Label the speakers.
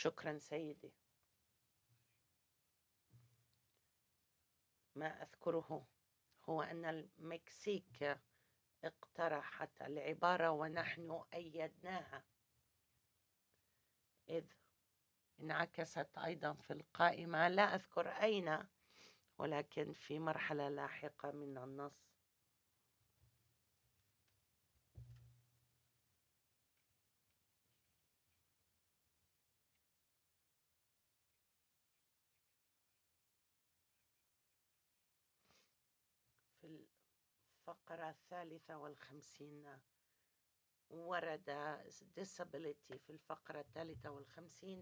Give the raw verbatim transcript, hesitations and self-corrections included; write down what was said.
Speaker 1: شكرا سيدي. ما أذكره هو أن المكسيك اقترحت العبارة ونحن أيدناها، إذ انعكست أيضا في القائمة، لا أذكر أين، ولكن في مرحلة لاحقة من النص. في الفقرة الثالثة والخمسين ورد disability في الفقرة الثالثة والخمسين